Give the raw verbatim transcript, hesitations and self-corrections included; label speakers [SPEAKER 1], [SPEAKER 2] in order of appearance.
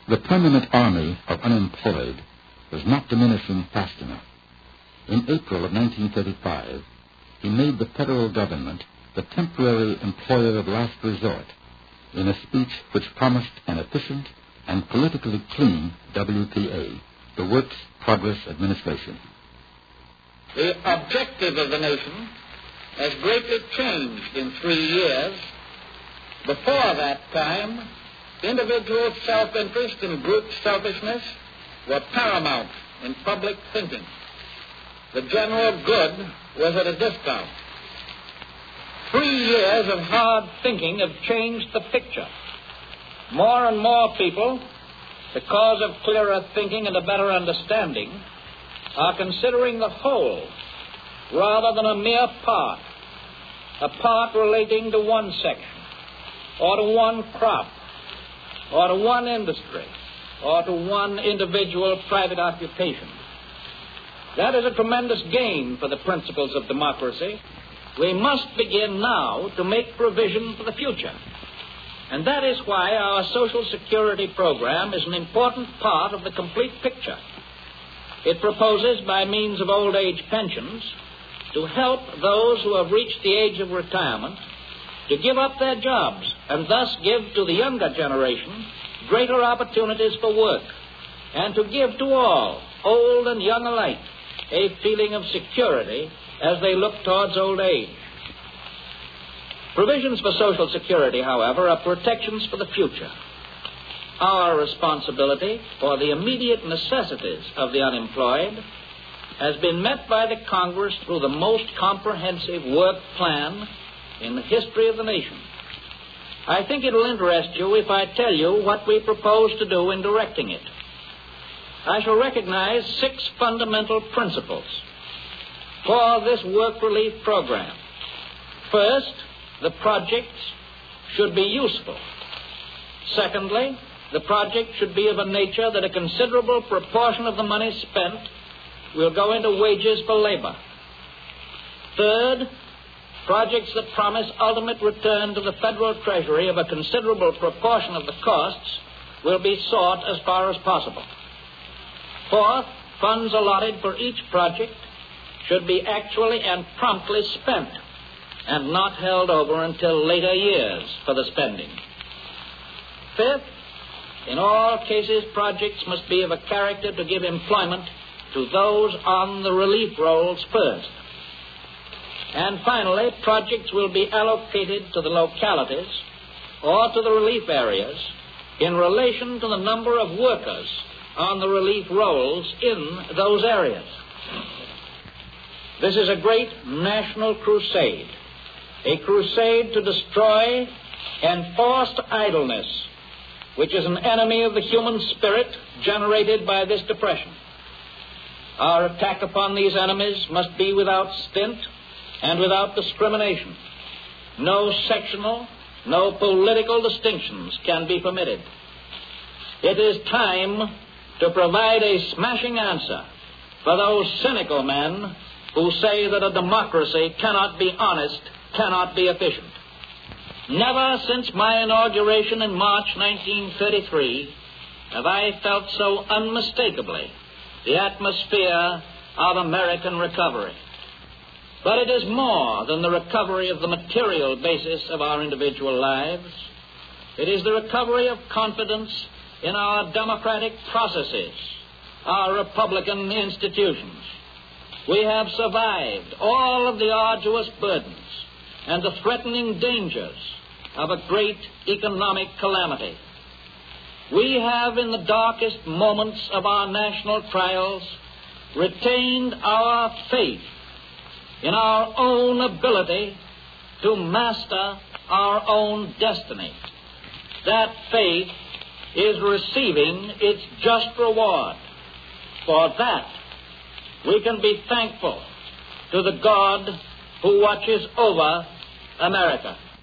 [SPEAKER 1] The permanent army of unemployed was not diminishing fast enough. In April of nineteen thirty-five, he made the federal government the temporary employer of last resort in a speech which promised an efficient and politically clean W P A, the Works Progress Administration.
[SPEAKER 2] The objective of the nation has greatly changed in three years. Before that time, individual self-interest and group selfishness were paramount in public thinking. The general good was at a discount. Three years of hard thinking have changed the picture. More and more people, because of clearer thinking and a better understanding, are considering the whole rather than a mere part, a part relating to one section, or to one crop, or to one industry, or to one individual private occupation. That is a tremendous gain for the principles of democracy. We must begin now to make provision for the future. And that is why our Social Security program is an important part of the complete picture. It proposes, by means of old age pensions, to help those who have reached the age of retirement to give up their jobs and thus give to the younger generation greater opportunities for work, and to give to all, old and young alike, a feeling of security as they look towards old age. Provisions for Social Security, however, are protections for the future. Our responsibility for the immediate necessities of the unemployed has been met by the Congress through the most comprehensive work plan in the history of the nation. I think it'll interest you if I tell you what we propose to do in directing it. I shall recognize six fundamental principles for this work relief program. First, the projects should be useful. Secondly, the project should be of a nature that a considerable proportion of the money spent will go into wages for labor. Third, projects that promise ultimate return to the federal treasury of a considerable proportion of the costs will be sought as far as possible. Fourth, funds allotted for each project should be actually and promptly spent and not held over until later years for the spending. Fifth, in all cases, projects must be of a character to give employment to those on the relief rolls first. And finally, projects will be allocated to the localities or to the relief areas in relation to the number of workers on the relief rolls in those areas. This is a great national crusade, a crusade to destroy enforced idleness, which is an enemy of the human spirit generated by this depression. Our attack upon these enemies must be without stint and without discrimination. No sectional, no political distinctions can be permitted. It is time to provide a smashing answer for those cynical men who say that a democracy cannot be honest, cannot be efficient. Never since my inauguration in March nineteen thirty-three have I felt so unmistakably the atmosphere of American recovery. But it is more than the recovery of the material basis of our individual lives. It is the recovery of confidence in our democratic processes, our Republican institutions. We have survived all of the arduous burdens and the threatening dangers of a great economic calamity. We have, in the darkest moments of our national trials, retained our faith in our own ability to master our own destiny. That faith is receiving its just reward. For that, we can be thankful to the God who watches over America.